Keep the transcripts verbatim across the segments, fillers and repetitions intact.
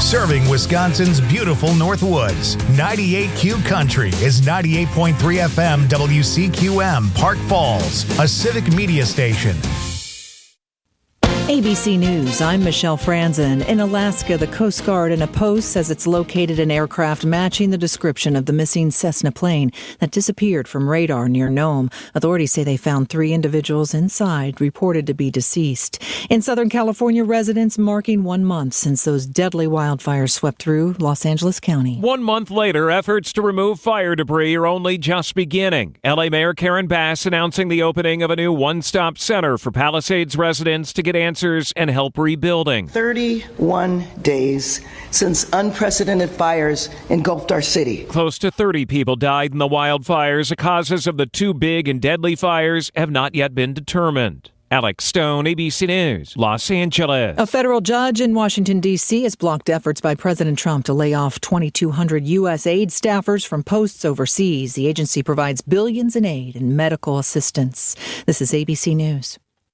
serving Wisconsin's beautiful North Woods. ninety-eight Q Country is ninety-eight point three F M W C Q M, Park Falls, a civic media station. A B C News, I'm Michelle Franzen. In Alaska, the Coast Guard in a post says it's located an aircraft matching the description of the missing Cessna plane that disappeared from radar near Nome. Authorities say they found three individuals inside, reported to be deceased. In Southern California, residents marking one month since those deadly wildfires swept through Los Angeles County. One month later, efforts to remove fire debris are only just beginning. L A Mayor Karen Bass announcing the opening of a new one-stop center for Palisades residents to get answers and help rebuilding. thirty-one days since unprecedented fires engulfed our city. Close to thirty people died in the wildfires. The causes of the two big and deadly fires have not yet been determined. Alex Stone, A B C News, Los Angeles. A federal judge in Washington, D C has blocked efforts by President Trump to lay off twenty-two hundred U S aid staffers from posts overseas. The agency provides billions in aid and medical assistance. This is A B C News.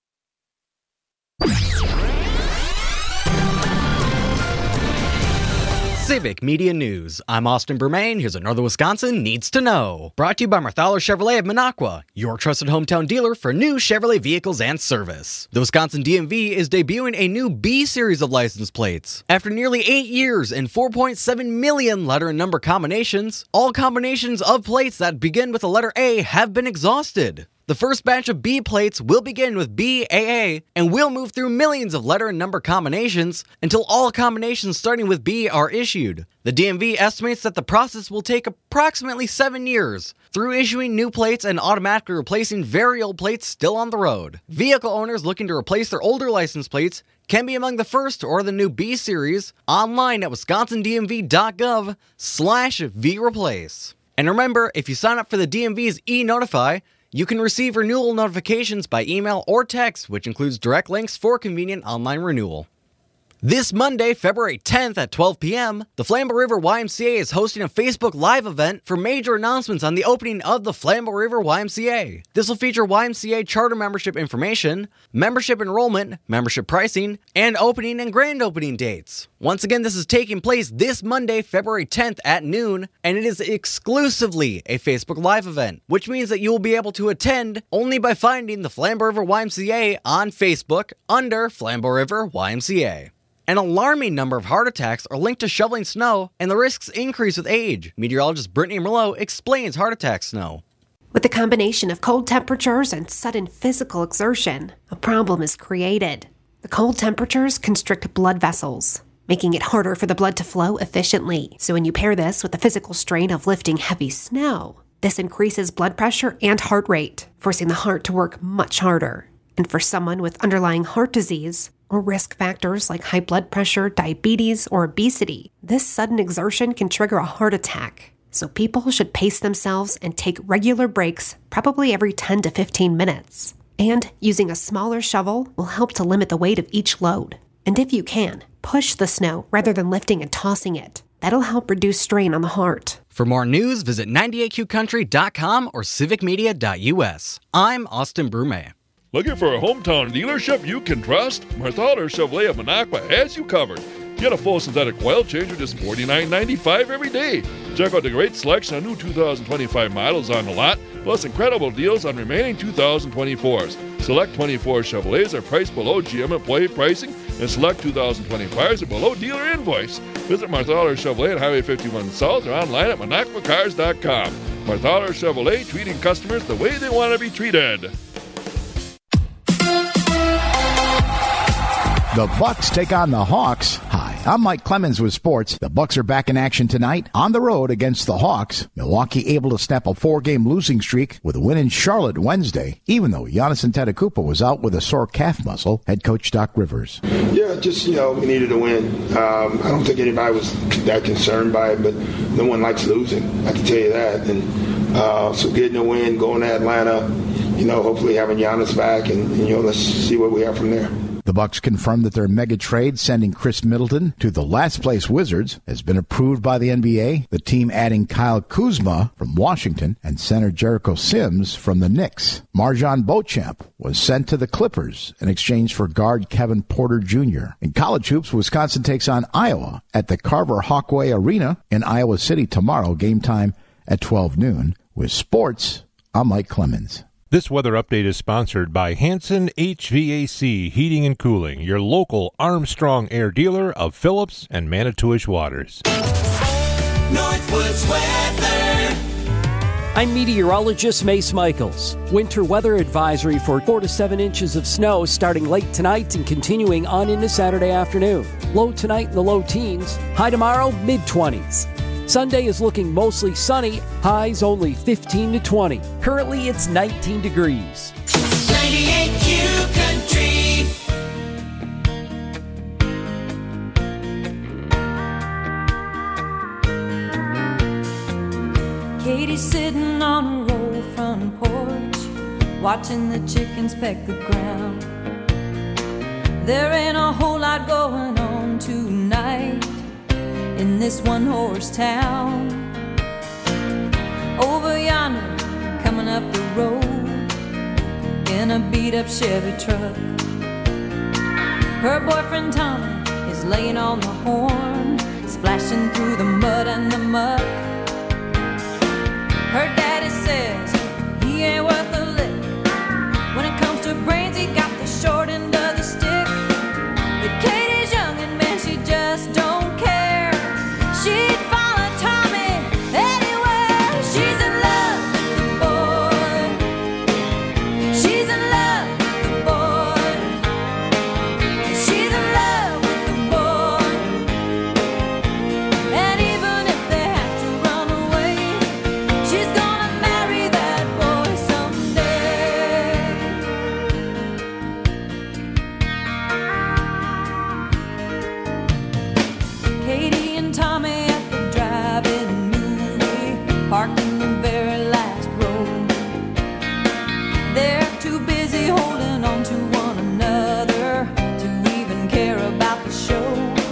Civic Media News. I'm Austin Bermain. Here's what Northern Wisconsin needs to know. Brought to you by Marthaler Chevrolet of Minocqua, your trusted hometown dealer for new Chevrolet vehicles and service. The Wisconsin D M V is debuting a new B series of license plates. After nearly eight years and four point seven million letter and number combinations, all combinations of plates that begin with the letter A have been exhausted. The first batch of B plates will begin with B A A and will move through millions of letter and number combinations until all combinations starting with B are issued. The D M V estimates that the process will take approximately seven years through issuing new plates and automatically replacing very old plates still on the road. Vehicle owners looking to replace their older license plates can be among the first or the new B series online at wisconsin d m v dot gov slash v replace. And remember, if you sign up for the D M V's e-Notify, you can receive renewal notifications by email or text, which includes direct links for convenient online renewal. This Monday, February tenth at twelve p.m., the Flambeau River Y M C A is hosting a Facebook Live event for major announcements on the opening of the Flambeau River Y M C A. This will feature Y M C A charter membership information, membership enrollment, membership pricing, and opening and grand opening dates. Once again, this is taking place this Monday, February tenth at noon, and it is exclusively a Facebook Live event, which means that you will be able to attend only by finding the Flambeau River Y M C A on Facebook under Flambeau River Y M C A. An alarming number of heart attacks are linked to shoveling snow, and the risks increase with age. Meteorologist Brittany Merlot explains heart attack snow. With the combination of cold temperatures and sudden physical exertion, a problem is created. The cold temperatures constrict blood vessels, making it harder for the blood to flow efficiently. So when you pair this with the physical strain of lifting heavy snow, this increases blood pressure and heart rate, forcing the heart to work much harder. And for someone with underlying heart disease, or risk factors like high blood pressure, diabetes, or obesity, this sudden exertion can trigger a heart attack. So people should pace themselves and take regular breaks, probably every ten to fifteen minutes. And using a smaller shovel will help to limit the weight of each load. And if you can, push the snow rather than lifting and tossing it. That'll help reduce strain on the heart. For more news, visit ninety-eight q country dot com or civic media dot u s. I'm Austin Brume. Looking for a hometown dealership you can trust? Marthaler Chevrolet of Minocqua has you covered. Get a full synthetic oil change for just forty-nine ninety-five every day. Check out the great selection of new two thousand twenty-five models on the lot, plus incredible deals on remaining two thousand twenty-fours. Select twenty-four Chevrolets are priced below G M employee pricing, and select two thousand twenty-fives are below dealer invoice. Visit Marthaler Chevrolet at Highway fifty-one South or online at minocqua cars dot com. Marthaler Chevrolet, treating customers the way they want to be treated. The Bucks take on the Hawks. Hi, I'm Mike Clemens with sports. The Bucks are back in action tonight on the road against the Hawks. Milwaukee able to snap a four-game losing streak with a win in Charlotte Wednesday, even though Giannis Antetokounmpo was out with a sore calf muscle. Head coach Doc Rivers. Yeah, just, you know, we needed a win. Um, I don't think anybody was that concerned by it, but no one likes losing. I can tell you that. And uh, so getting a win, going to Atlanta, you know, hopefully having Giannis back, and, and you know, let's see what we have from there. The Bucks confirmed that their mega trade sending Chris Middleton to the last-place Wizards has been approved by the N B A, the team adding Kyle Kuzma from Washington and center Jericho Sims from the Knicks. Marjon Beauchamp was sent to the Clippers in exchange for guard Kevin Porter Junior In college hoops, Wisconsin takes on Iowa at the Carver Hawkway Arena in Iowa City tomorrow, game time at twelve noon. With sports, I'm Mike Clemens. This weather update is sponsored by Hanson H V A C Heating and Cooling, your local Armstrong Air dealer of Phillips and Manitowish Waters. Northwoods weather. I'm meteorologist Mace Michaels. Winter weather advisory for four to seven inches of snow starting late tonight and continuing on into Saturday afternoon. Low tonight in the low teens, high tomorrow mid-twenties. Sunday is looking mostly sunny, highs only fifteen to twenty. Currently, it's nineteen degrees. ninety-eight Q Country. Katie's sitting on a roll front porch, watching the chickens peck the ground. There ain't a whole lot going on tonight in this one-horse town. Over yonder, coming up the road in a beat-up Chevy truck, her boyfriend Tommy is laying on the horn, splashing through the mud and the muck. Her daddy says he ain't worth a lick. When it comes to brains, he got the short end of the stick. But Katie's young and man, she just don't care. She'd follow Tommy anywhere. She's in love with the boy. She's in love with the boy. She's in love with the boy. And even if they have to run away, she's gonna marry that boy someday. Katie and Tommy parked in the very last row. They're too busy holding on to one another to even care about the show.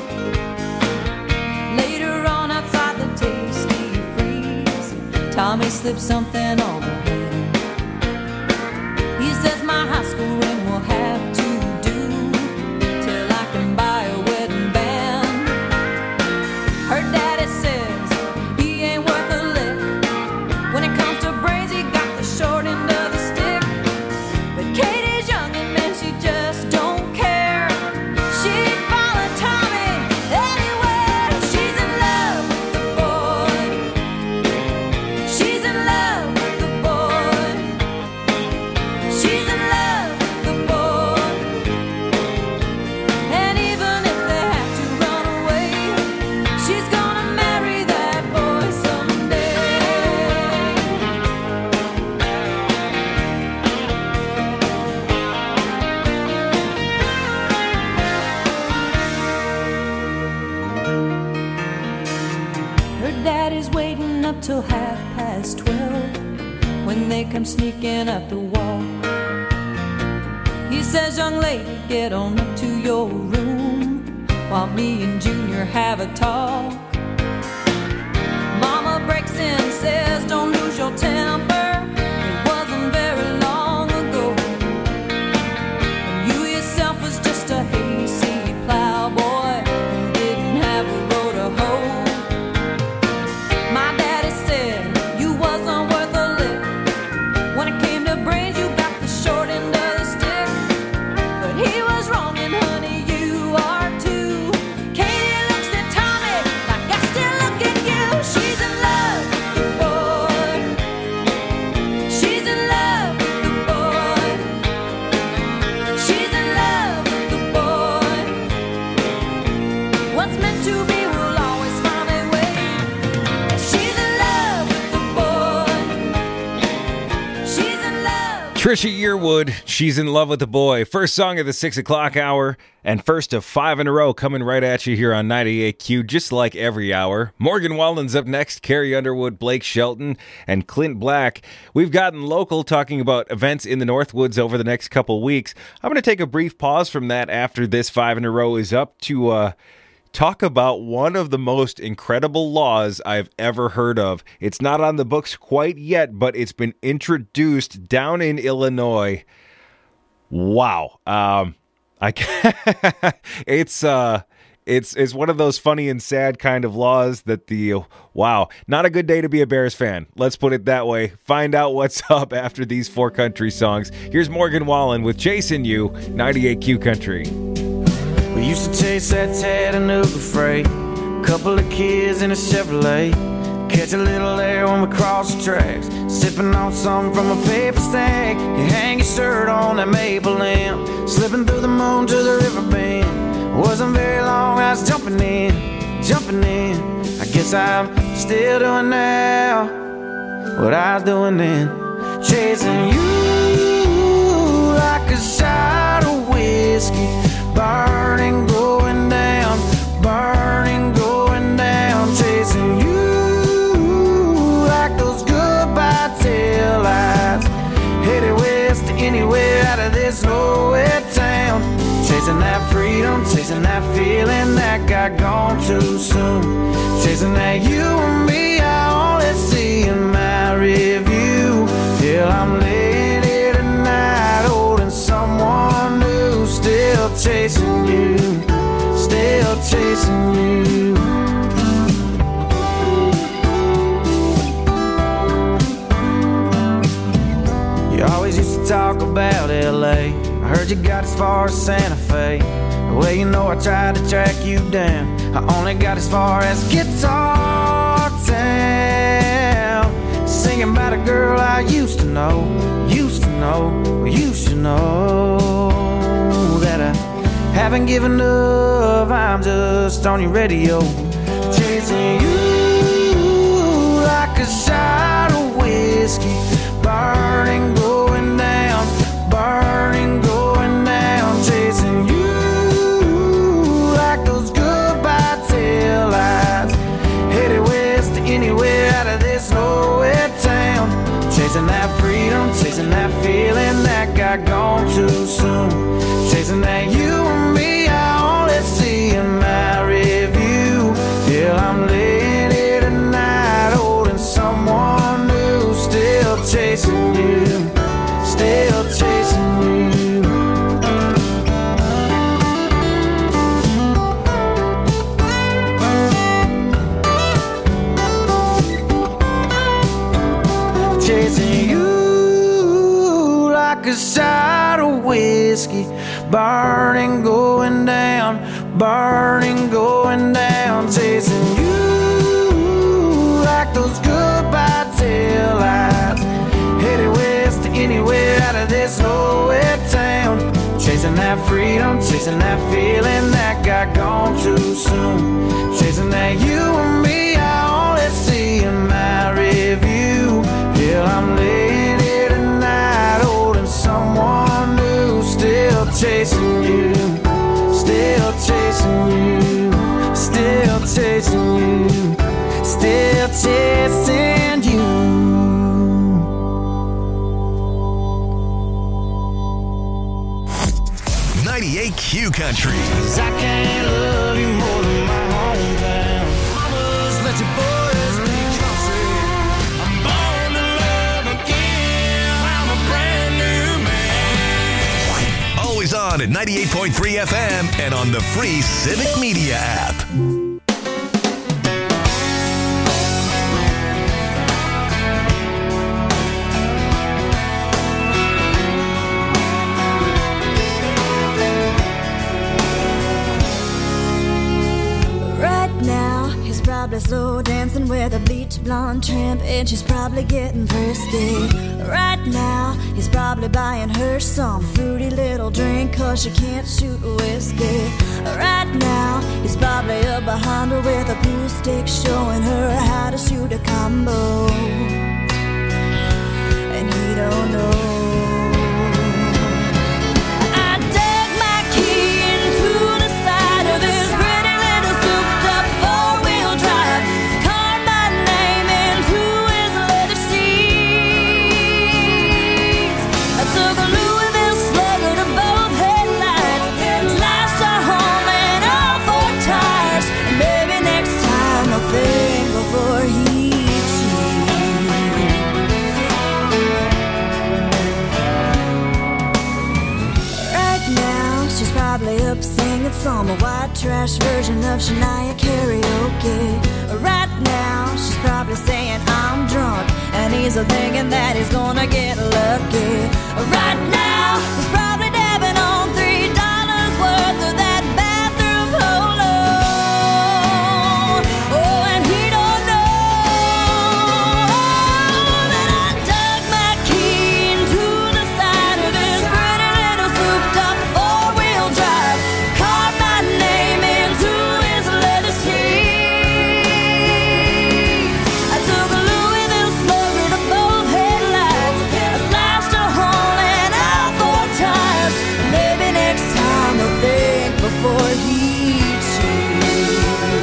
Later on outside the Tasty Freeze, Tommy slipped something on her hand. He says my high school ring will have to do till I can buy a wedding band. Her daddy says short end of the stick, but Katie's young and man, she just don't care. She'd follow Tommy anywhere. She's in love with the boy. She's in love with the boy. She's in love with the boy. And even if they have to run away, she's gonna marry that boy someday. Daddy's waiting up till half past twelve when they come sneaking up the walk. He says, young lady, get on up to your room while me and Junior have a talk. Mama breaks in and says, don't lose your temper. It wasn't very long ago when you yourself was just a hayseed plowboy who didn't have a row to hoe. Trisha Yearwood, She's in Love with the Boy. First song of the six o'clock hour, and first of five in a row coming right at you here on ninety-eight Q, just like every hour. Morgan Wallen's up next, Carrie Underwood, Blake Shelton, and Clint Black. We've gotten local talking about events in the Northwoods over the next couple weeks. I'm going to take a brief pause from that after this five in a row is up to uh, talk about one of the most incredible laws I've ever heard of. It's not on the books quite yet, but it's been introduced down in Illinois. Wow. Um, I it's uh, it's it's one of those funny and sad kind of laws that the wow, not a good day to be a Bears fan. Let's put it that way. Find out what's up after these four country songs. Here's Morgan Wallen with Chasing You, ninety-eight Q Country. We used to chase that Chattanooga freight, couple of kids in a Chevrolet, catch a little air when we cross the tracks, sipping on something from a paper sack. You hang your shirt on that maple limb, slipping through the moon to the river bend. Wasn't very long, I was jumping in, jumping in. I guess I'm still doing now what I was doing then, chasing you like a shot of whiskey. Burning, going down, burning, going down, chasing you like those goodbye tail lights. Headed west to anywhere out of this nowhere town. Chasing that freedom, chasing that feeling that got gone too soon. Chasing that you and me, I only see in my review. Till I'm laying here tonight, holding someone new. Still chasing you, still chasing you. You always used to talk about L A. I heard you got as far as Santa Fe. Well, you know I tried to track you down. I only got as far as Guitar Town. Singing about a girl I used to know, used to know, used to know. That I haven't given up, I'm just on your radio, chasing you like a shot of whiskey. Burning, going down, burning, going down, chasing you like those goodbye tail lights. Headed west to anywhere out of this nowhere town. Chasing that freedom, chasing that feeling that got gone too soon. Chasing that you and me, I only see in my review. Till I'm laying here tonight, holding someone new. Still chasing you, still chasing you. Chasing you like a shot of whiskey. Burning, going down, burning, going down, chasing you like those goodbye tail lights. Headed west to anywhere out of this nowhere town. Chasing that freedom, chasing that feeling that got gone too soon. Chasing that you and me, I only see in my review. Till I'm laying here tonight, holding someone new. Still chasing you, still chasing you, still chasing you, still chasing you. ninety-eight Q Country. 'Cause I can't love you more than my hometown. Mamas, let your boys be country. I'm born to love again. I'm a brand new man. Always on at ninety-eight point three F M and on the free Civic Media app. Probably slow dancing with a bleach blonde tramp, and she's probably getting thirsty. Right now, he's probably buying her some fruity little drink, cause she can't shoot whiskey. Right now, he's probably up behind her with a pool stick, showing her how to shoot a combo. And he don't know. up singing some white trash version of Shania karaoke. Right now, she's probably saying I'm drunk, and he's thinking that he's gonna get lucky. Right now, he's probably dabbing on three dollars worth of that bathroom polo. Oh, and he don't know that I dug my key into the side of his pretty little souped-up four-wheel drive, carved my name into his leather seats. I took a Louisville slugger to both headlights. I slashed a hole in all four tires. Maybe next time I'll think before he cheats.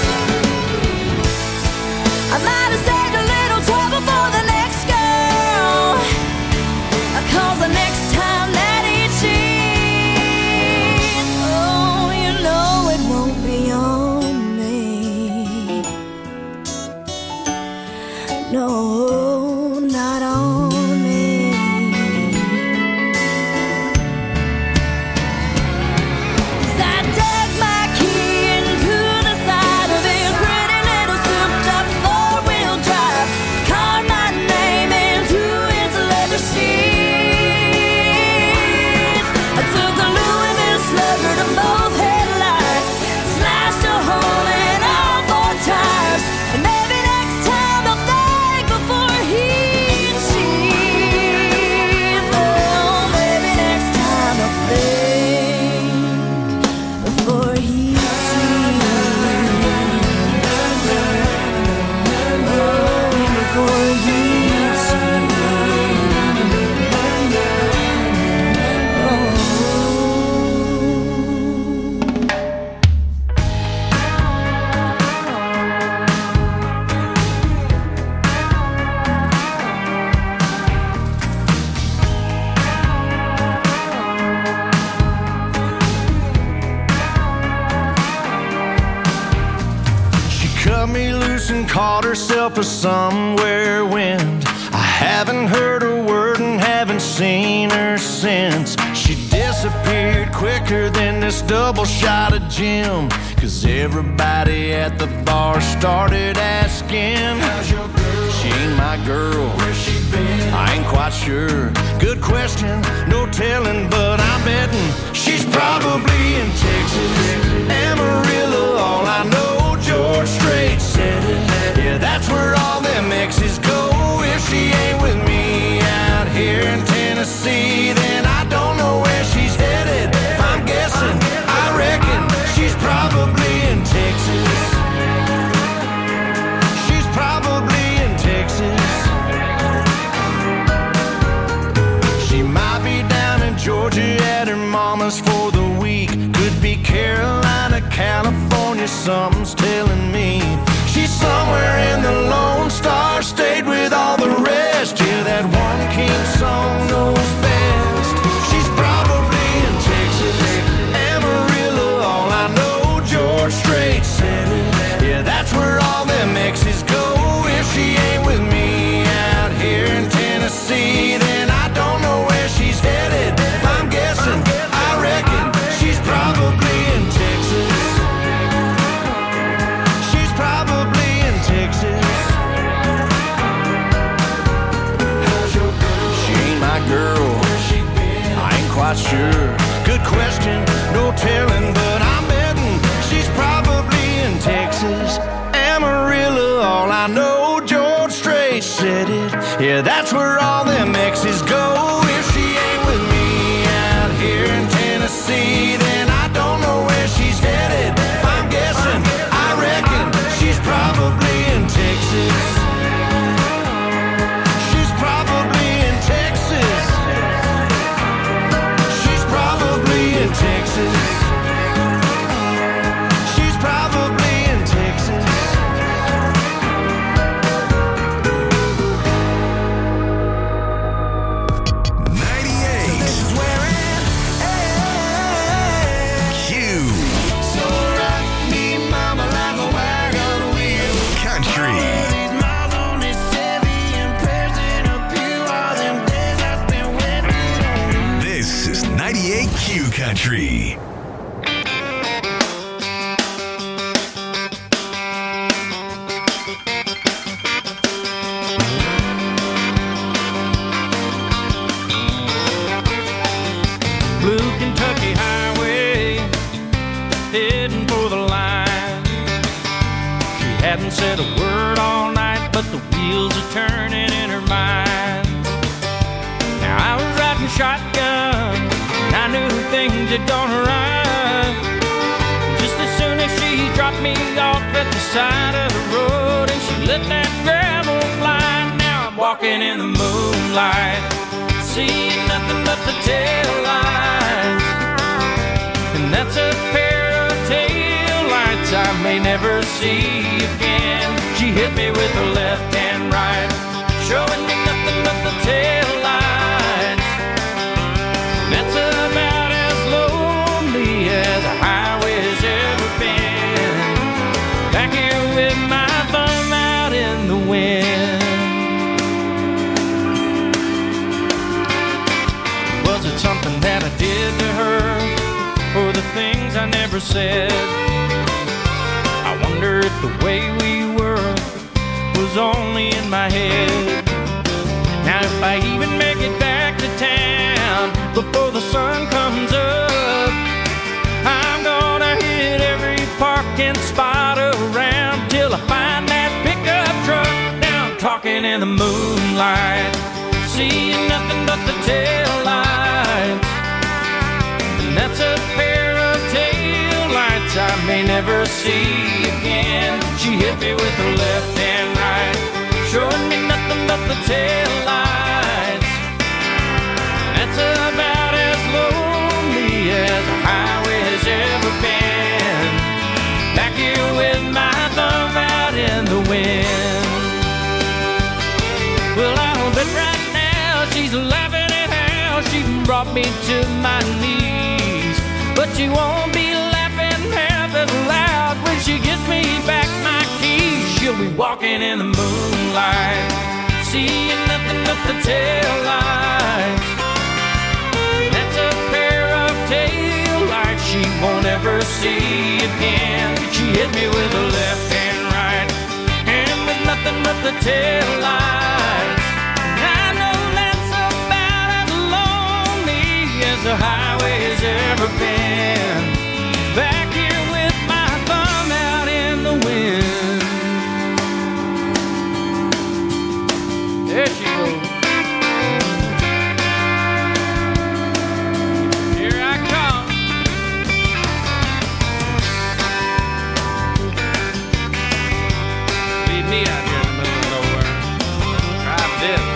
I might have saved a little trouble for the next girl, 'cause the next time that he cheats, oh, you know it won't be on me. No, not on me. 'Cause I dug my key into the side of his pretty little souped-up four-wheel drive, carved my name into his leather seats. I took a Louisville slugger to both headlights, slashed a hole in all four tires, and maybe next time I'll think before he cheats. Oh, maybe next time I'll think before he cheats. Oh, before he She cut me loose and caught herself a somewhere wind. I haven't heard a word and haven't seen her since. She disappeared quicker than this double shot of gin, 'cause everybody at the bar started asking, how's your girl? She ain't my girl. Where's she been? I ain't quite sure. Good question, no telling, but I'm betting she's probably in Texas. Amarillo, all I know, George Strait said it. Yeah, that's where all them exes go. If she ain't with me out here in Tennessee, then I don't know where she's headed. If I'm guessing, I reckon she's probably in Texas. She's probably in Texas. She might be down in Georgia at her mama's for the week. Could be Carolina, California, something's telling me. She's somewhere in the Lone Star State with all the rest. Yeah, that one king song knows best. She's probably in Texas. Amarillo, all I know, George Strait said it. Yeah, that's where all them exes go. If she ain't with me out here in Tennessee, then I don't know where she's headed. If I'm guessing, I reckon she's probably in Texas. She's probably in Texas. How's your girl? She ain't my girl. Where's she been? I ain't quite sure. Good question, no telling, but I'm betting she's probably in Texas. Amarillo, all I know, George Strait said it. Yeah, that's where all them exes go. If she ain't with me out here in Tennessee, then I don't know where she's headed. If I'm guessing, I reckon she's probably in Texas. She's probably in Texas. She's probably in Texas. She's probably in Texas. ninety-eight. This is where it Q. So rock me, mama, like a wagon wheel. Country. These miles on this Chevy and prayers in a pew. All them days I spent wasted on you. This is ninety-eight Q Country. Kentucky highway, heading for the line. She hadn't said a word all night, but the wheels are turning in her mind. Now I was riding shotgun, and I knew things had gone right. Just as soon as she dropped me off at the side of the road, and she let that gravel fly. Now I'm walking in the moonlight, seeing nothing but the tail lights. And that's a pair of tail lights I may never see again. She hit me with her left and right, showing me nothing but the tail lights. And that's about as lonely as a highway's ever been. Back here with my thumb out in the wind. Was it something that I did to her, or the things I never said? I wonder if the way we were was only in my head. Now if I even make it back to town before the sun comes up, I'm gonna hit every parking spot around till I find that pickup truck. Now I'm talking in the moonlight, seeing nothing but the tail lights. And that's a pair of tail lights I may never see again. She hit me with her left and right, showing me nothing but the tail lights. That's about as lonely as a highway's ever been. Back here with my thumb out in the wind. Well, I'll bet right now she's laughing at how she brought me to my knees. But she won't be laughing half as loud when she gives me back my keys. She'll be walking in the moonlight, seeing nothing but the tail lights. That's a pair of tail lights she won't ever see again. She hit me with her left and right, and with nothing but the tail lights. I know that's about as lonely as the highway's ever been. Back here with my thumb out in the wind. There she goes. Here I come. Leave me out here in the middle of nowhere. Try this.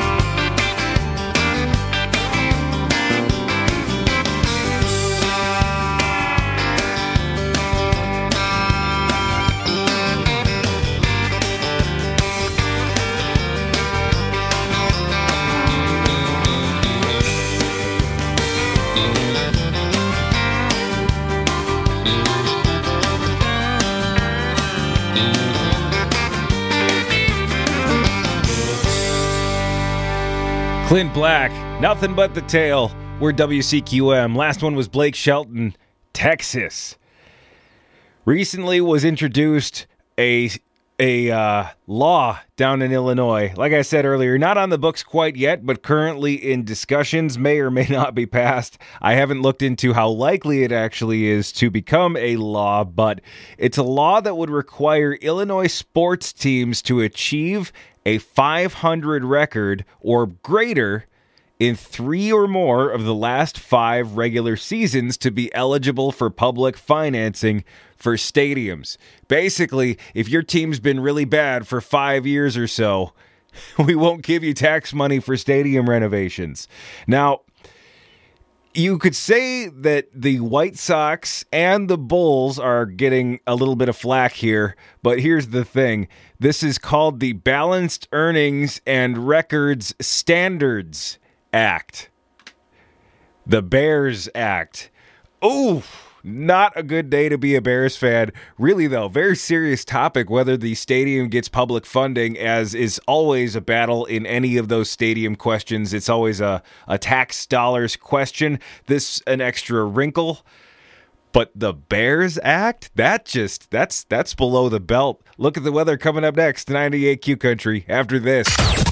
Clint Black, Nothing But the Tail. We're W C Q M. Last one was Blake Shelton, Texas. Recently was introduced a a uh, law down in Illinois. Like I said earlier, not on the books quite yet, but currently in discussions, may or may not be passed. I haven't looked into how likely it actually is to become a law, but it's a law that would require Illinois sports teams to achieve a five hundred record or greater in three or more of the last five regular seasons to be eligible for public financing for stadiums. Basically, if your team's been really bad for five years or so, we won't give you tax money for stadium renovations. Now, you could say that the White Sox and the Bulls are getting a little bit of flack here, but here's the thing. This is called the Balanced Earnings and Records Standards Act. The Bears Act. Ooh, not a good day to be a Bears fan. Really, though, very serious topic whether the stadium gets public funding, as is always a battle in any of those stadium questions. It's always a, a tax dollars question. This an extra wrinkle. But the Bears Act, that just, that's that's below the belt. Look at the weather coming up next. ninety-eight Q Country after this.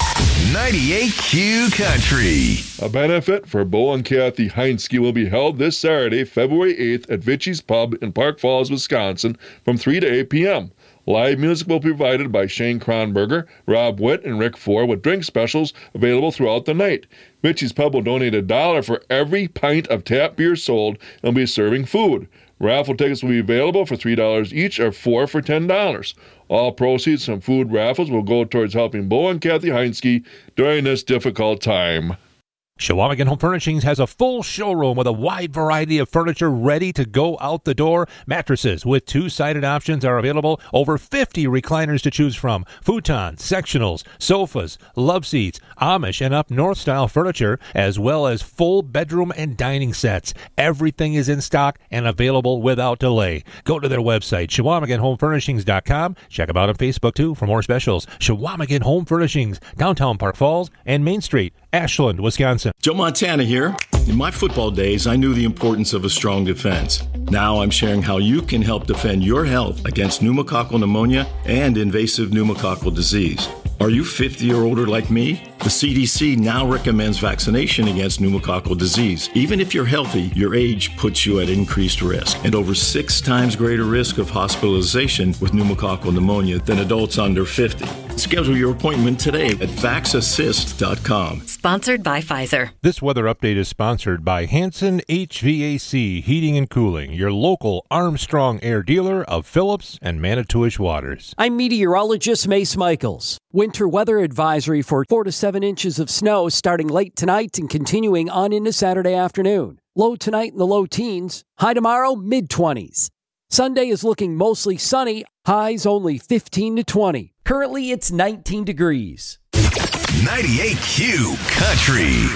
ninety-eight Q Country. A benefit for Bo and Kathy Heinske will be held this Saturday, February eighth at Vichy's Pub in Park Falls, Wisconsin from three to eight p.m. Live music will be provided by Shane Kronberger, Rob Witt, and Rick Ford with drink specials available throughout the night. Vichy's Pub will donate a dollar for every pint of tap beer sold and will be serving food. Raffle tickets will be available for three dollars each or four for ten dollars. All proceeds from food raffles will go towards helping Bo and Kathy Heinske during this difficult time. Chequamegon Home Furnishings has a full showroom with a wide variety of furniture ready to go out the door. Mattresses with two-sided options are available. Over fifty recliners to choose from. Futons, sectionals, sofas, love seats, Amish and up north style furniture, as well as full bedroom and dining sets. Everything is in stock and available without delay. Go to their website, Chequamegon Home Furnishings dot com. Check them out on Facebook, too, for more specials. Chequamegon Home Furnishings, downtown Park Falls and Main Street, Ashland, Wisconsin. Joe Montana here. In my football days, I knew the importance of a strong defense. Now I'm sharing how you can help defend your health against pneumococcal pneumonia and invasive pneumococcal disease. Are you fifty or older like me? The C D C now recommends vaccination against pneumococcal disease. Even if you're healthy, your age puts you at increased risk and over six times greater risk of hospitalization with pneumococcal pneumonia than adults under fifty. Schedule your appointment today at vax assist dot com. Sponsored by Pfizer. This weather update is sponsored by Hanson H V A C Heating and Cooling, your local Armstrong Air dealer of Phillips and Manitowish Waters. I'm meteorologist Mace Michaels. Winter weather advisory for four to seven inches of snow starting late tonight and continuing on into Saturday afternoon. Low tonight in the low teens. High tomorrow, mid-twenties. Sunday is looking mostly sunny. Highs only fifteen to twenty. Currently, it's nineteen degrees. ninety-eight Q Country.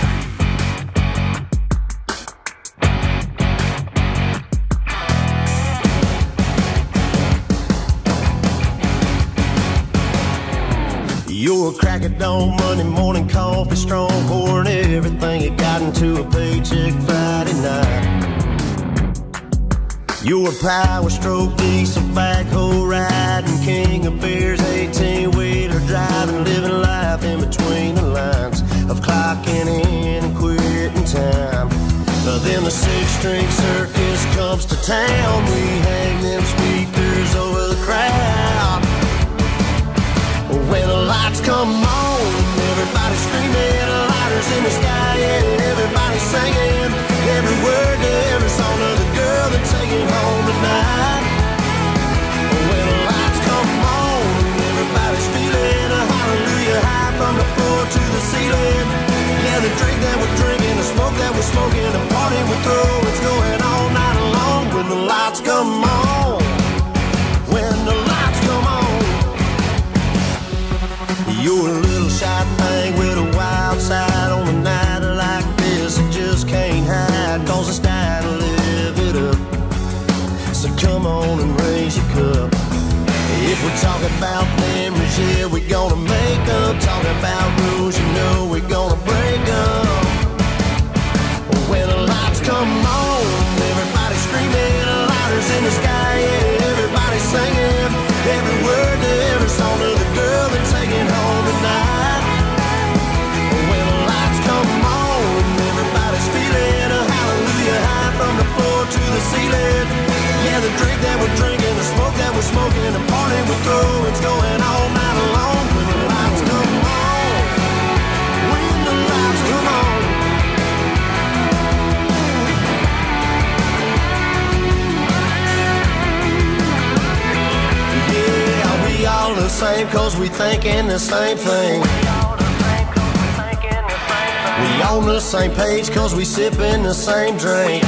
You're a crack at dawn, Monday morning coffee, strong, pouring everything you got into a paycheck Friday night. You're a power stroke, diesel backhoe riding, king of beers, eighteen-wheeler driving, living life in between the lines of clocking in and quitting time. But then the six-string circus comes to town, we hang them speakers over the crowd. When the lights come on, everybody's screaming, lighters in the sky, and everybody's singing every word to every song of the girl they're taking home tonight. When the lights come on, everybody's feeling a hallelujah high from the floor to the ceiling. Yeah, the drink that we're drinking, the smoke that we're smoking, the party we're throwing, it's going all night long. When the lights come on, when the lights come on. You're a little shy thing with a wild side on a night like this. It just can't hide, cause it's time to live it up. So come on and raise your cup. If we're talking about memories, yeah, we're gonna make them. Talking about rules, you know we're gonna break them. When the lights come on, everybody's screaming, lighters in the sky, yeah, everybody's singing every word to every song of the girl they're taking home tonight. When the lights come on, everybody's feeling a hallelujah high from the floor to the ceiling. Yeah, the drink that we're drinking, the smoke that we're smoking, the party we're throwing, it's going all night long. When the lights come on, when the lights come on. We all the same cause we thinking the same thing. We on the same page cause we sipping the same drink.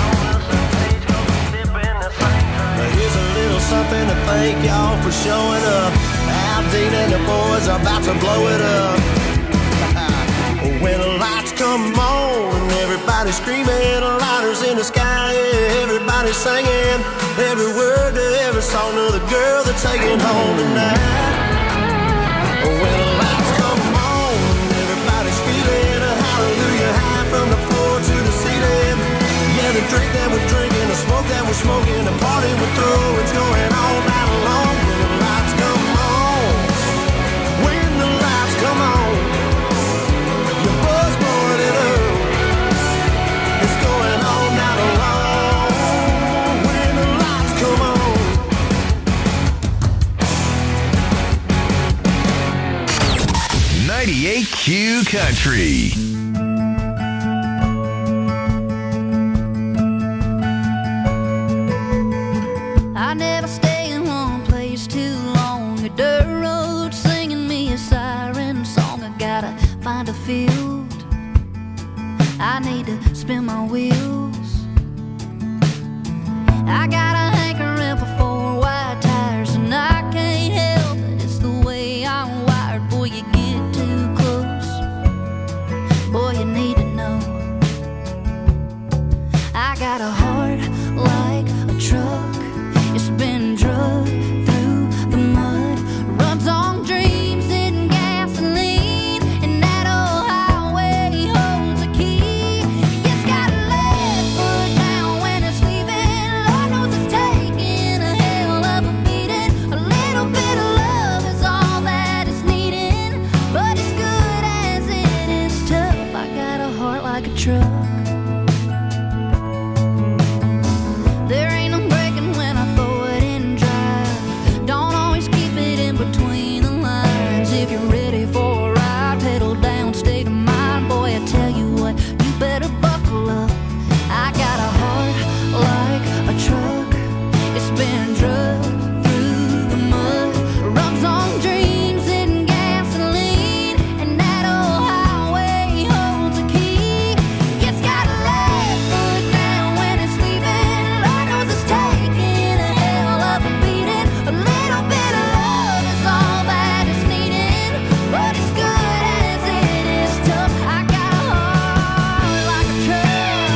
Now here's a little something to thank y'all for showing up. Aldine and the boys are about to blow it up. When the lights come on, everybody's screaming, lighters in the sky, yeah, everybody's singing every word to every song of the girl they're taking home tonight. When the lights come on, everybody's feeling a hallelujah high from the floor to the ceiling. Yeah, the drink that we're drinking, the smoke that we're smoking, the party we're through, it's going all night long. When the lights come on, when the lights come on. Q Country. I never stay in one place too long. A dirt road singing me a siren song. I gotta find a field. I need to spin my wheels. I got a hankering for four wide tires, and I can't help it. It's the way I'm wired. Boy, you get too close. Boy, you need to know. I got a heart like a truck. It's been drugged through the mud. Runs on dreams and gasoline, and that old highway holds a key. It's got a left foot down when it's leaving. Lord knows it's taking a hell of a beating. A little bit of love is all that it's needing, but as good as it is tough, I got a heart like a truck. There ain't no breaking when I throw it in drive. Don't always keep it in between the lines. If you're ready for a ride, pedal down, state of mind. Boy, I tell you what, you better buckle up. I got a heart like a truck. It's been drugged through the mud. Runs on dreams and gasoline, and that old highway holds a key. It's got a left foot down when it's leaving. Lord knows it's taking a hell of a beating. A little bit of love is all that it's needing, but as good as it is tough, I got a heart like a truck.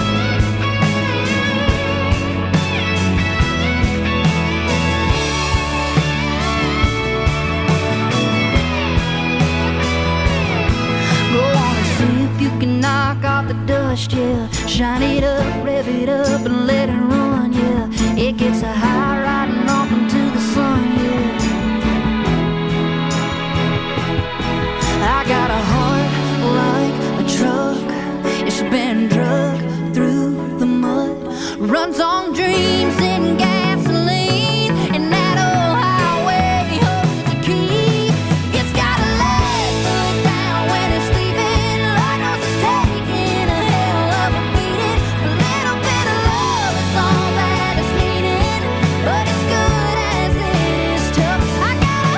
Go on and see if you can knock off the dust, yeah. Shine it up, rev it up, and let it run, yeah. It gets a high riding off into the sun, yeah. I got a heart like a truck. It's been drugged through the mud. Runs on dreams and gasoline, and that old highway holds a key. It's got a left foot down when it's leaving. Lord knows it's taking a hell of a beating. A little bit of love is all that it's needing, but as good as it is tough, I got a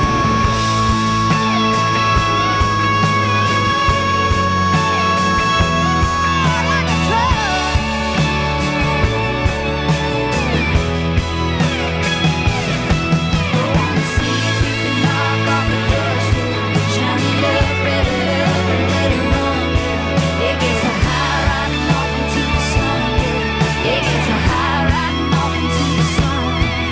heart like a truck. Go on and see if you can knock off the dust. Shine it up, rev it up, and let it run. It gets a high riding off into the sun. It gets a high riding off into the sun.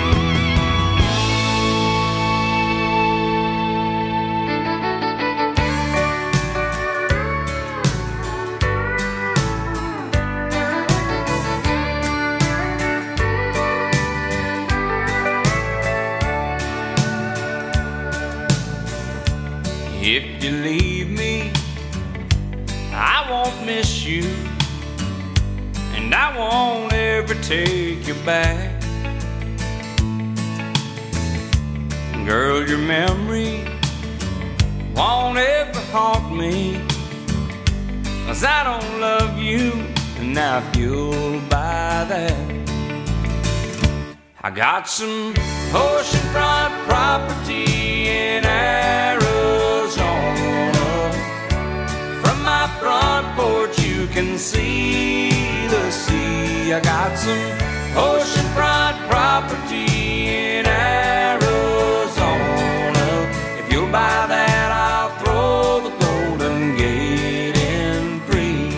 If you leave me, I won't miss you, and I won't ever take you back. Girl, your memory won't ever haunt me, 'cause I don't love you, and now if you'll buy that, I got some oceanfront property in Arizona. From my front porch you can see the sea. I got some oceanfront property in Arizona. If you'll buy that, I'll throw the Golden Gate in free.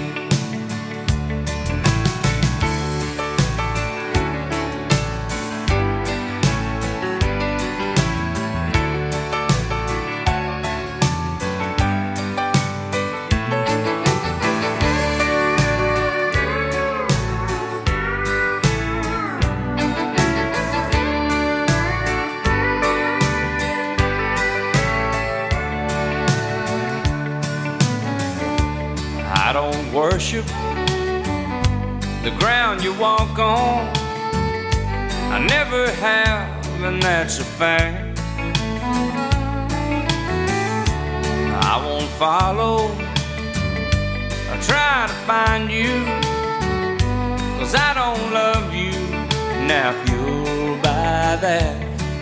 I don't worship the ground you walk on. I never have, and that's a fact. I won't follow or try to find you, 'cause I don't love you. Now if you'll buy that,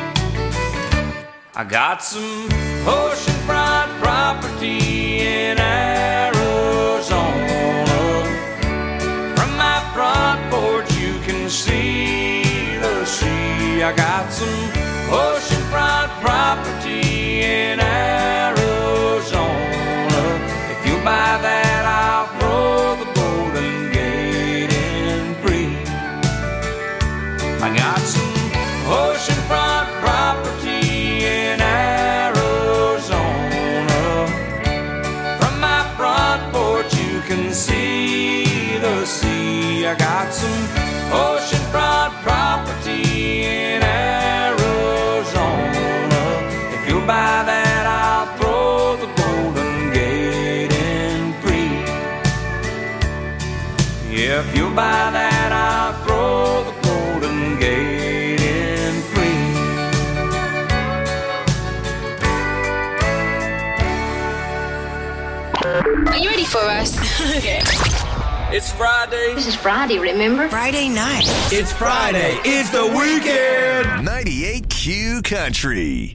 I got some oceanfront property in Arizona. From my front porch you can see the sea. I got some oceanfront property in Arizona. If you buy that, I'll throw the Golden Gate in free. I got some oceanfront property in Arizona. From my front porch you can see the sea. I got some oceanfront property in Arizona. If you'll buy that, I'll throw the Golden Gate in free. Yeah, if you'll buy that, I'll throw the Golden Gate in free. Are you ready for us? Okay. It's Friday. This is Friday, remember? Friday night. It's Friday. It's the weekend. ninety-eight Q Country.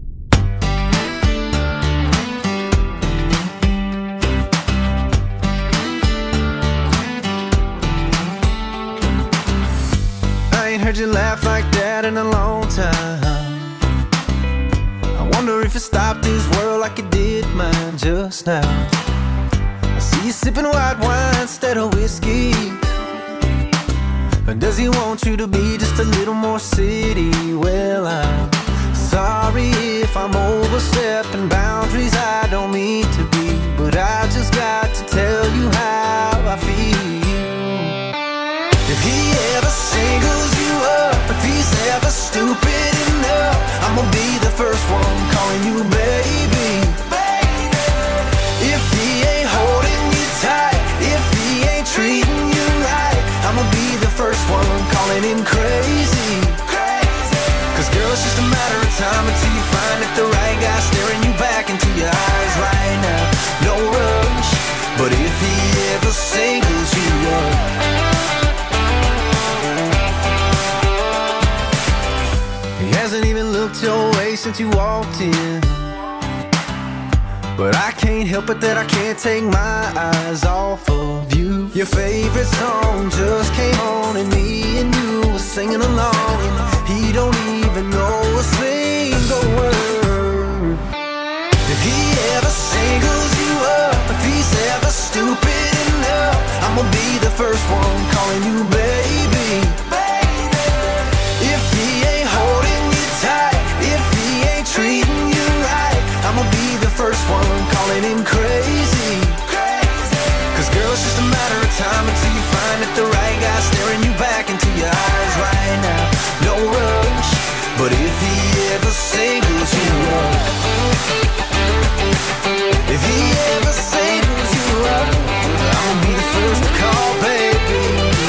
I ain't heard you laugh like that in a long time. I wonder if you stopped this world like you did mine just now. I see you sipping white wine instead of whiskey. But does he want you to be just a little more city? Well, I'm sorry if I'm overstepping boundaries I don't mean to be, but I just got to tell you how I feel. If he ever singles you up, if he's ever stupid enough, I'm gonna be the first one calling you baby. If he ain't holding you tight, if he ain't treating you right, I'm gonna be the first one calling him crazy. Cause girl, it's just a matter of time until you find that the right guy staring you back into your eyes right now. No rush, but if he ever singles you up, he hasn't even looked your way since you walked in. But I can't help it that I can't take my eyes off of you. Your favorite song just came on and me and you were singing along, and he don't even know a single word. If he ever singles you up, if he's ever stupid enough, I'm gonna be the first one calling you baby. If he ain't holding you tight, if he ain't treating you right, I'm gonna be the first one calling him crazy. Cause girl, it's just a matter of time until you find that the right guy staring you back into your eyes right now. No rush, but if he ever singles you up, if he ever singles you up, I'm gonna be the first to call, baby.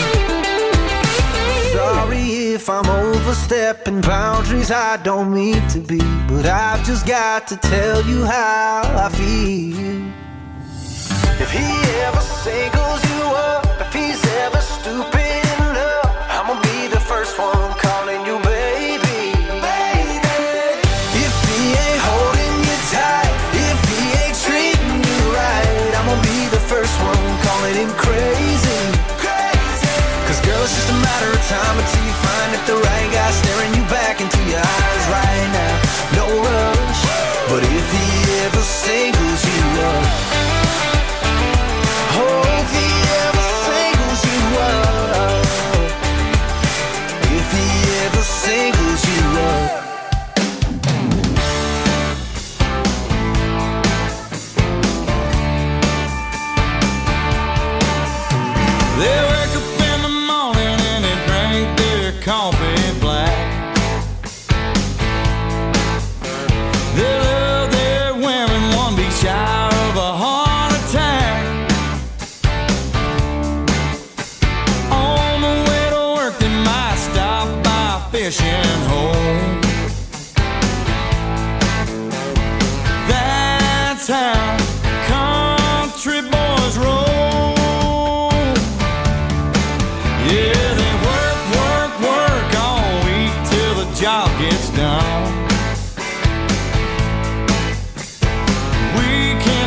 Sorry if I'm overstepping boundaries I don't mean to be, but I've just got to tell you how I feel. If he ever singles you up, if he's ever stupid enough, I'm gonna be the first one calling you baby. If he ain't holding you tight, if he ain't treating you right, I'm gonna be the first one calling him crazy. Cause girl, it's just a matter of time until you find that the right guy staring you back into your eyes right now. No rush, but if he ever singles you up, oh, if he ever singles you up, if he ever singles you up. They wake up in the morning and they drink their coffee black. They love their women, one be shy of a heart attack. On the way to work they might stop by a fishing hole. That's how come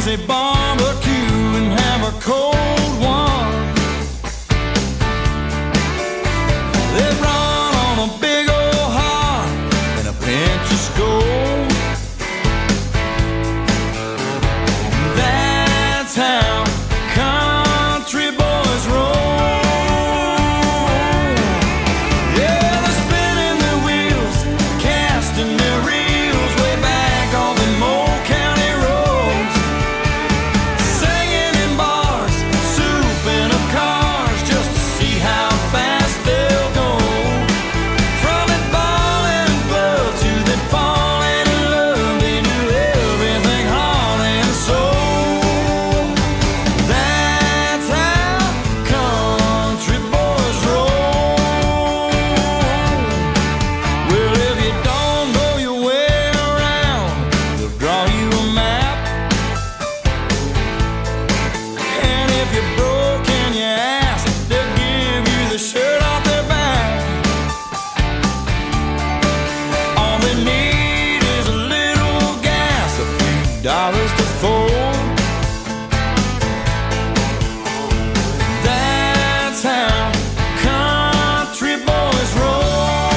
they barbecue and have a cold one. They run on a big old heart and a pinch of skull. That's how country boys roll. Yeah, they're spinning their wheels, casting their reels way back on the old county roads, singing in bars, souping up cars just to see how fast they'll go. From it falling in love to that falling in love, they do everything heart and soul. That's how country boys roll. Well, if you don't know your way around, they'll draw you a map. And if you're broke and you ask, they'll give you the shirt off their back. All they need is a little gas, a few dollars to fold. That's how country boys roll.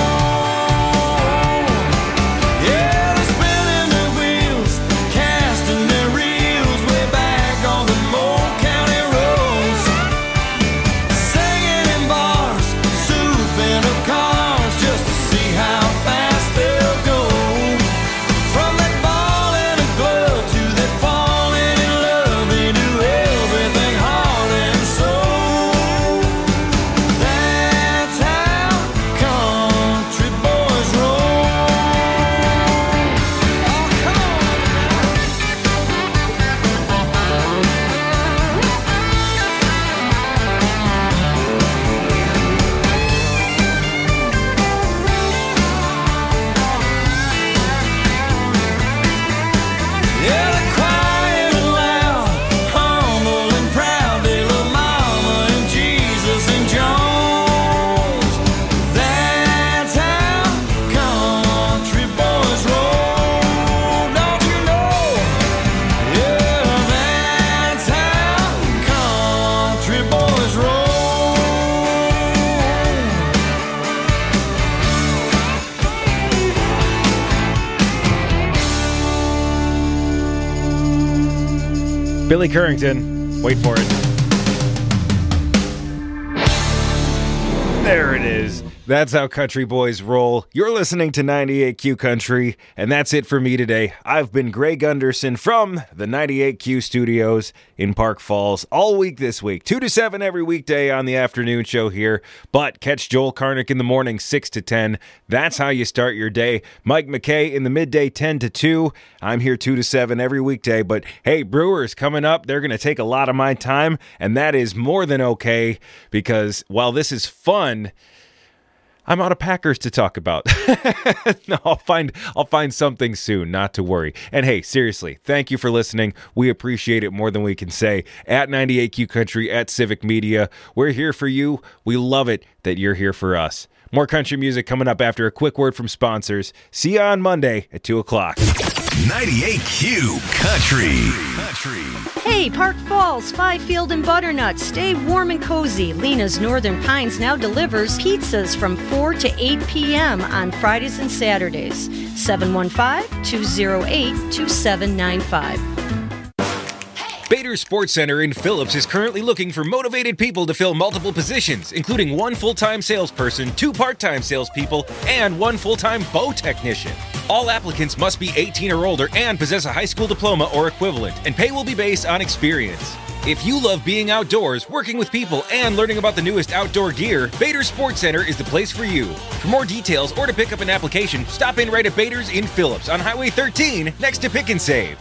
Yeah, they're spinning their wheels, casting their reels way back on the old county roads, singing in bars, souping up cars just to see how fast they'll go. From that ball in a glove to that falling in love, they do everything heart and soul. That's how country boys roll. Oh, come on. Yeah, they're quiet and loud, humble and proud. They love Mama and Jesus and Jones. That's how country boys roll. Don't you know? Yeah, that's how country boys roll. Billy Currington. Wait for it. There it is. That's how country boys roll. You're listening to ninety-eight Q Country, and that's it for me today. I've been Greg Gunderson from the ninety-eight Q studios in Park Falls all week this week. two to seven every weekday on the afternoon show here, but catch Joel Karnick in the morning, six to ten. That's how you start your day. Mike McKay in the midday, ten to two. I'm here two to seven every weekday, but hey, Brewers coming up. They're going to take a lot of my time, and that is more than okay, because while this is fun, I'm out of Packers to talk about. No, I'll find I'll find something soon, not to worry. And hey, seriously, thank you for listening. We appreciate it more than we can say. At ninety-eight Q Country, at Civic Media, we're here for you. We love it that you're here for us. More country music coming up after a quick word from sponsors. See you on Monday at two o'clock. ninety-eight Q Country. Country. Hey, Park Falls, Fifield and Butternut. Stay warm and cozy. Lena's Northern Pines now delivers pizzas from four to eight p.m. on Fridays and Saturdays. seven one five, two oh eight, two seven nine five. Bader Sports Center in Phillips is currently looking for motivated people to fill multiple positions, including one full-time salesperson, two part-time salespeople, and one full-time bow technician. All applicants must be eighteen or older and possess a high school diploma or equivalent, and pay will be based on experience. If you love being outdoors, working with people, and learning about the newest outdoor gear, Bader Sports Center is the place for you. For more details or to pick up an application, stop in right at Bader's in Phillips on Highway thirteen next to Pick and Save.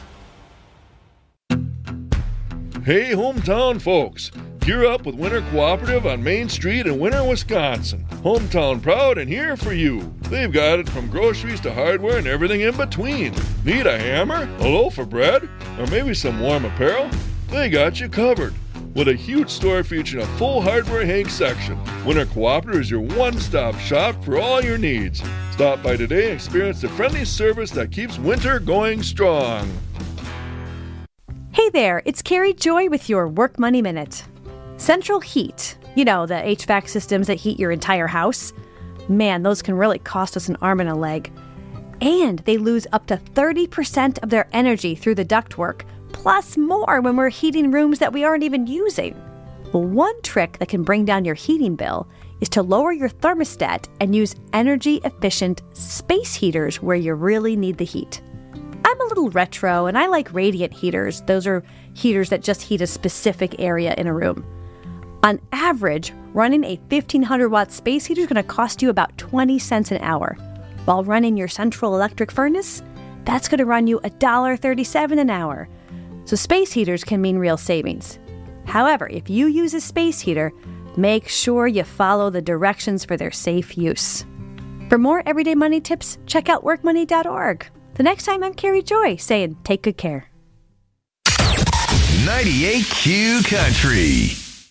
Hey, hometown folks. Gear up with Winter Cooperative on Main Street in Winter, Wisconsin. Hometown proud and here for you. They've got it from groceries to hardware and everything in between. Need a hammer, a loaf of bread, or maybe some warm apparel? They got you covered. With a huge store featuring a full hardware Hank section, Winter Cooperative is your one-stop shop for all your needs. Stop by today and experience the friendly service that keeps winter going strong. Hey Hey there, it's Carrie Joy with your Work Money Minute. Central Heat, you know, the H V A C systems that heat your entire house. Man, those can really cost us an arm and a leg. And they lose up to thirty percent of their energy through the ductwork, plus more when we're heating rooms that we aren't even using. Well, one trick that can bring down your heating bill is to lower your thermostat and use energy-efficient space heaters where you really need the heat. I'm a little retro, and I like radiant heaters. Those are heaters that just heat a specific area in a room. On average, running a fifteen hundred watt space heater is going to cost you about twenty cents an hour. While running your central electric furnace, that's going to run you one dollar and thirty-seven cents an hour. So space heaters can mean real savings. However, if you use a space heater, make sure you follow the directions for their safe use. For more everyday money tips, check out work money dot org. The next time, I'm Carrie Joy saying take good care. ninety-eight Q Country.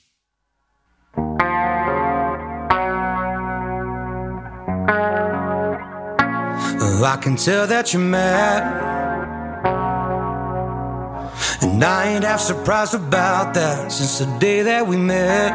I can tell that you're mad, and I ain't half surprised about that. Since the day that we met,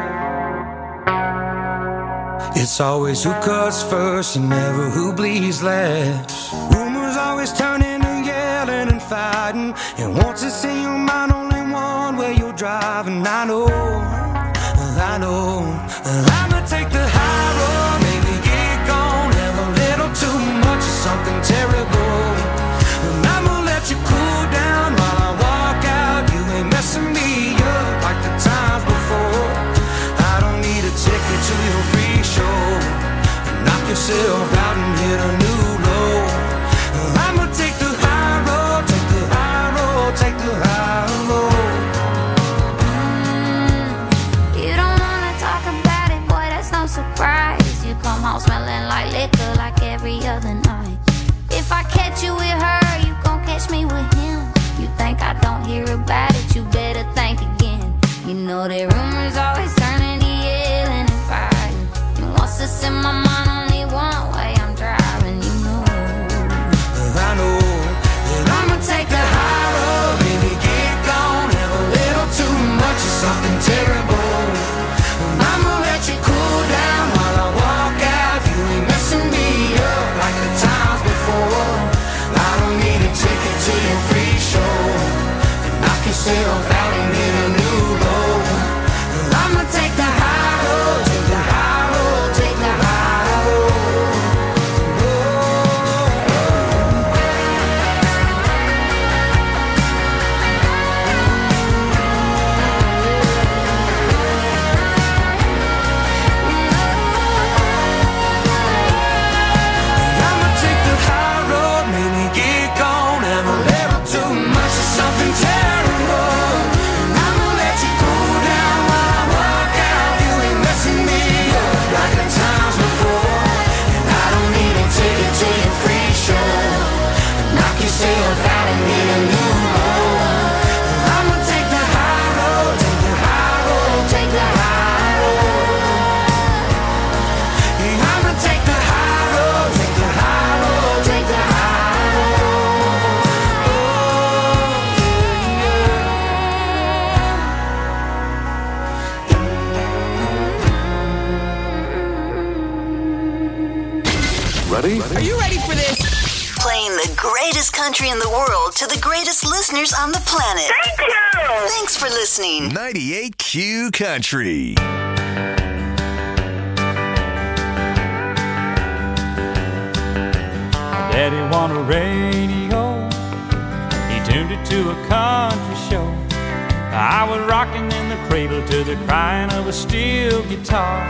it's always who cuts first and never who bleeds last. Rumors always turning to yelling and fighting, and once it's in your mind, only one way you're driving. I know, I know, I'ma take the high road, maybe get gone, have a little too much of something terrible, and I'ma let you cool down while I walk out. You ain't messing me up like the times before. I don't need a ticket to your free show. Knock yourself out and hit a new low. I'ma take the high road, take the high road, take the high road. You don't wanna talk about it, boy, that's no surprise. You come home smelling like liquor like every other night. If I catch you with her, you gon' catch me with him. You think I don't hear about it, you better think again. You know that rumors always turning to yelling and fighting, and once it's in my mind, only one way I'm driving, you know. I know that I'ma take the high road, baby, get gone, have a little too much of something terrible. I'ma let you cool down while I walk out. You ain't messing me up like the times before. I don't need a ticket to your free show. Knock yourself out and hit a new low. I'ma take the high road, take the high road, take the high road. I'ma take the high road, maybe get gone, have a little too much of something terrible. I'ma let you cool down while I walk out. You ain't messing me up like the times before, and I don't need a ticket to your free show. Knock yourself out and hit a new low. I'ma take the high road, take the high road, take the high road. Yeah, I'ma take the high road, take the high road, take the high Ready? Are you ready for this? Playing the greatest country in the world to the greatest listeners on the planet. Thank you! Thanks for listening. ninety-eight Q Country. Daddy won a radio, he tuned it to a country show. I was rocking in the cradle to the crying of a steel guitar.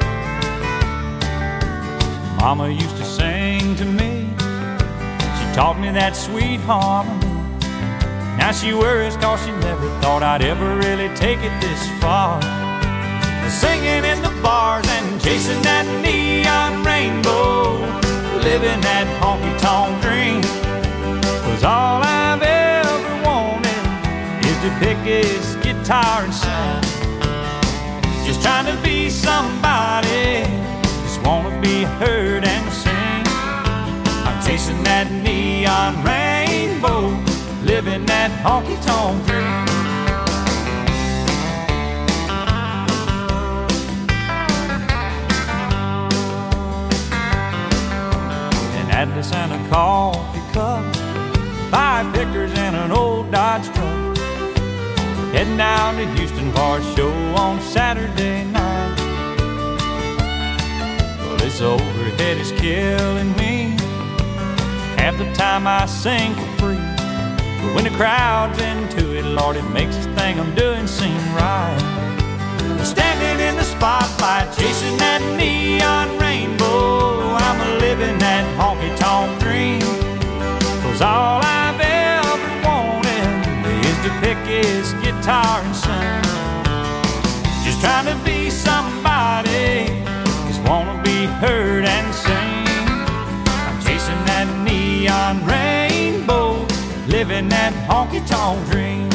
Mama used to sing to me, she taught me that sweet harmony. Now she worries cause she never thought I'd ever really take it this far. Singing in the bars and chasing that neon rainbow, living that honky-tonk dream. 'Cause all I've ever wanted is to pick this guitar and sing. Just trying to be somebody, just wanna be heard and sing. I'm chasing that neon rainbow, living that honky-tonk dream. Atlas and a coffee cup, five pickers and an old Dodge truck. Heading down to Houston for a show on Saturday night. Well, this overhead is killing me. Half the time I sing for free, but when the crowd's into it, Lord, it makes this thing I'm doing seem right. Standing in the spotlight, chasing that neon rainbow, I'm a living that honky-tonk dream. 'Cause all I've ever wanted is to pick his guitar and sing. Just trying to be somebody, just wanna be heard and sing. I'm chasing that neon rainbow, living that honky-tonk dream.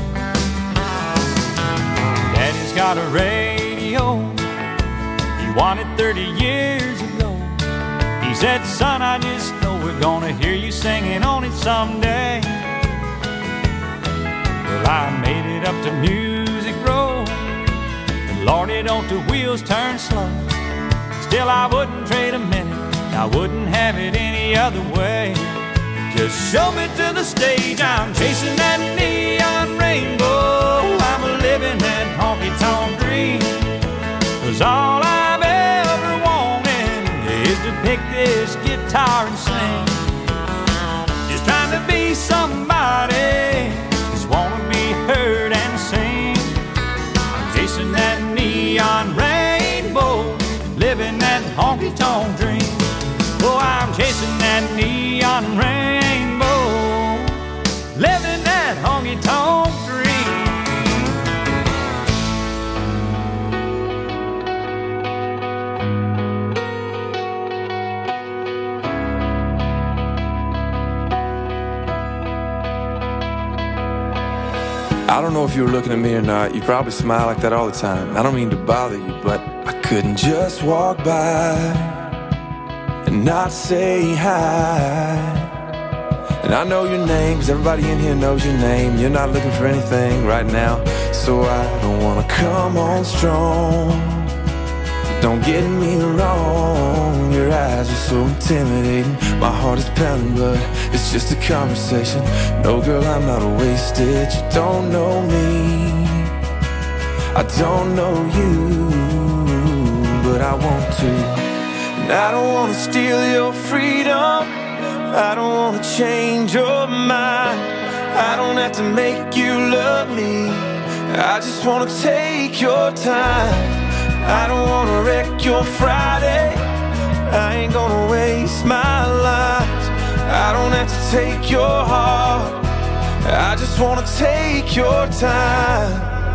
Daddy's got a radio, he won it thirty years ago. He said, son, I just know we're gonna hear you singing on it someday. Well, I made it up to Music Row, and Lordy, don't the wheels turn slow. Still, I wouldn't trade a minute, I wouldn't have it any other way. Just show me to the stage, I'm chasing that neon rainbow, I'm a living that honky-tonk dream. 'Cause all I've ever wanted is to pick this guitar and sing. Just trying to be somebody, just wanna be heard and sing. I'm chasing that neon rainbow, living that honky-tonk dream. Oh, I'm chasing that neon rainbow, living that honky-tonk dream. I don't know if you were looking at me or not. You probably smile like that all the time. I don't mean to bother you, but I couldn't just walk by and not say hi. And I know your name, 'cause everybody in here knows your name. You're not looking for anything right now, so I don't wanna come on strong. But don't get me wrong, your eyes are so intimidating. My heart is pounding, but it's just a conversation. No, girl, I'm not wasted. You don't know me, I don't know you, but I want to. I don't wanna steal your freedom, I don't wanna change your mind, I don't have to make you love me, I just wanna take your time. I don't wanna wreck your Friday, I ain't gonna waste my life. I don't have to take your heart, I just wanna take your time.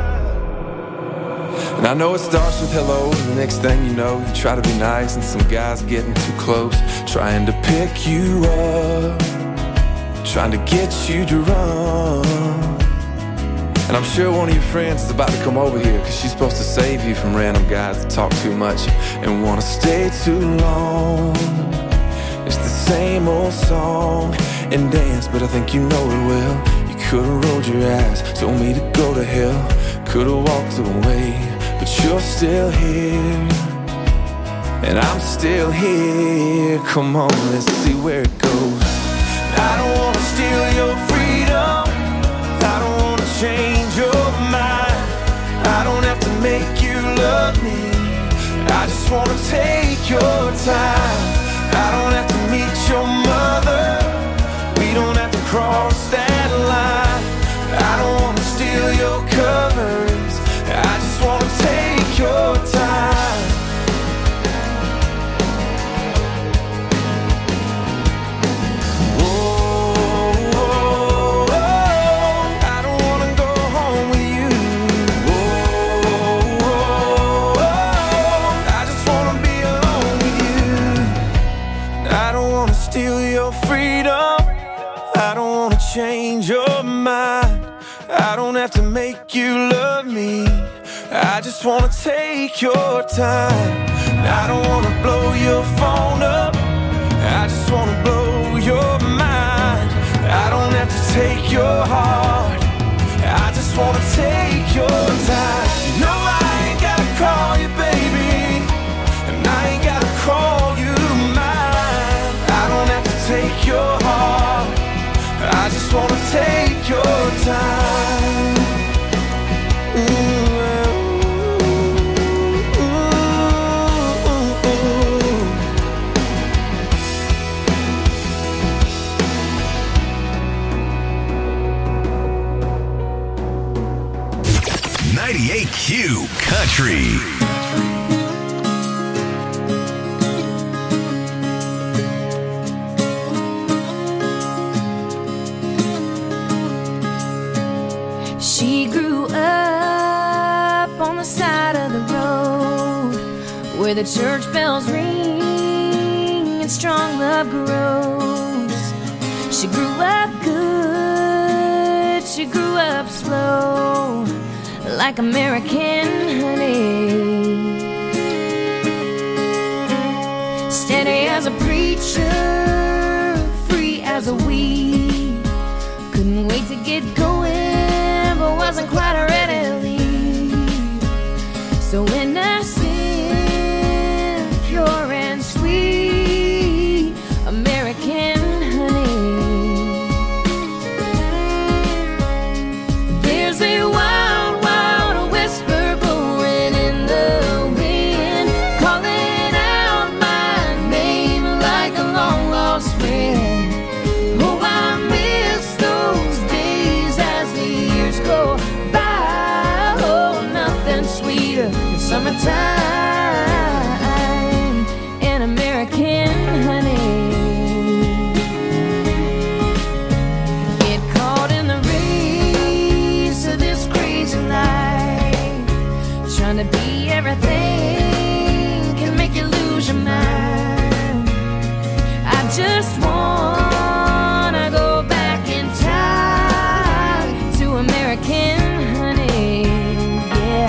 And I know it starts with hello, and the next thing you know, you try to be nice, and some guy's getting too close, trying to pick you up, trying to get you to run. And I'm sure one of your friends is about to come over here, 'cause she's supposed to save you from random guys that talk too much and wanna stay too long. It's the same old song and dance, but I think you know it well. You could've rolled your eyes, told me to go to hell, could've walked away, but you're still here, and I'm still here. Come on, let's see where it goes. I don't wanna steal your freedom, I don't wanna change your mind, I don't have to make you love me, I just wanna take your time. I don't have to meet your mother, we don't have to cross that line. I don't wanna steal your covers, I just wanna take your time. Whoa, whoa, whoa, I don't wanna go home with you. Whoa, whoa, whoa, I just wanna be alone with you. I don't wanna steal your freedom, I don't wanna change your mind, I don't have to make you love me, I just wanna take your time. I don't wanna blow your phone up, I just wanna blow your mind. I don't have to take your heart, I just wanna take your time. No, I ain't gotta call you baby, and I ain't gotta call you mine. I don't have take your time. Ooh. ninety-eight Q Country. She grew up on the side of the road where the church bells ring and strong love grows. She grew up good, she grew up slow, like American honey. Steady as a preacher, free as a weed. Couldn't wait to get going, but wasn't quite ready to leave. So innocent, pure and sweet, American honey. There's a wild, wild whisper blowing in the wind, calling out my name like a long lost friend. Oh, I miss those days as the years go by. Oh, nothing sweeter than summertime and American honey. Get caught in the race of this crazy life, trying to be everything can make you lose your mind. I just wanna go back in time to American honey, yeah.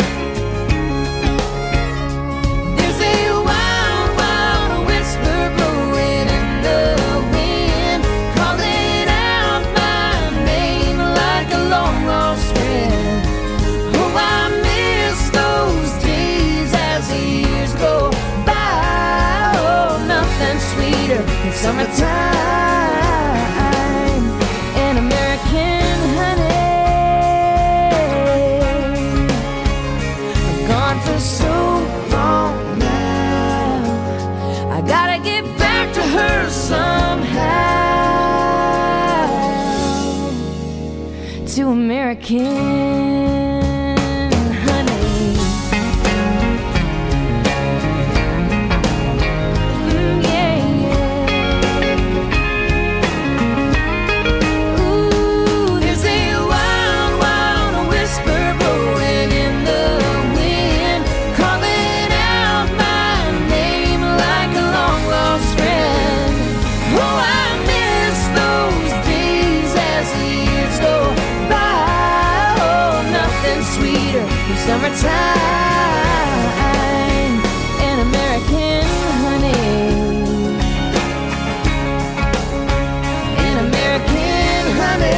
There's a wild, wild whisper blowing in the wind, calling out my name like a long lost friend. Oh, I miss those days as the years go by. Oh, nothing sweeter than summertime and American honey. I'm gone for so long now, I gotta get back to her somehow, to American honey. Mm, yeah, yeah. Ooh, there's a wild, wild whisper blowing in the wind, calling out my name like a long lost friend. Oh, I miss those days as the years go by. Oh, nothing sweeter than summertime and American honey. And American honey.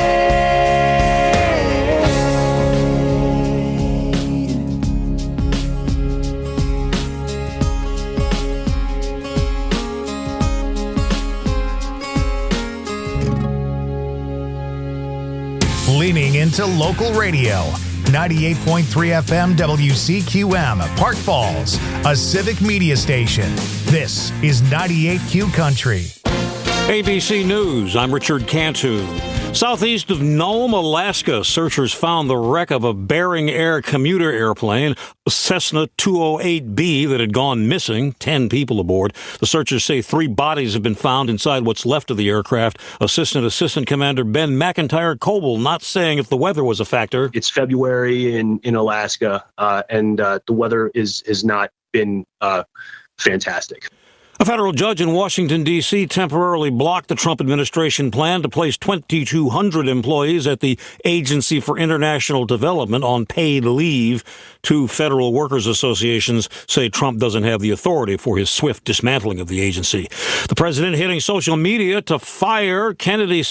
Leaning into local radio. ninety-eight point three F M W C Q M, Park Falls, a civic media station. This is ninety-eight Q Country. A B C News, I'm Richard Cantu. Southeast of Nome, Alaska, searchers found the wreck of a Bering Air commuter airplane, Cessna two oh eight B, that had gone missing, ten people aboard. The searchers say three bodies have been found inside what's left of the aircraft. Assistant Assistant Commander Ben McIntyre Coble not saying if the weather was a factor. It's February in, in Alaska, uh, and uh, the weather is has not been uh, fantastic. A federal judge in Washington, D C temporarily blocked the Trump administration plan to place twenty-two hundred employees at the Agency for International Development on paid leave. Two federal workers associations say Trump doesn't have the authority for his swift dismantling of the agency. The president hitting social media to fire Kennedy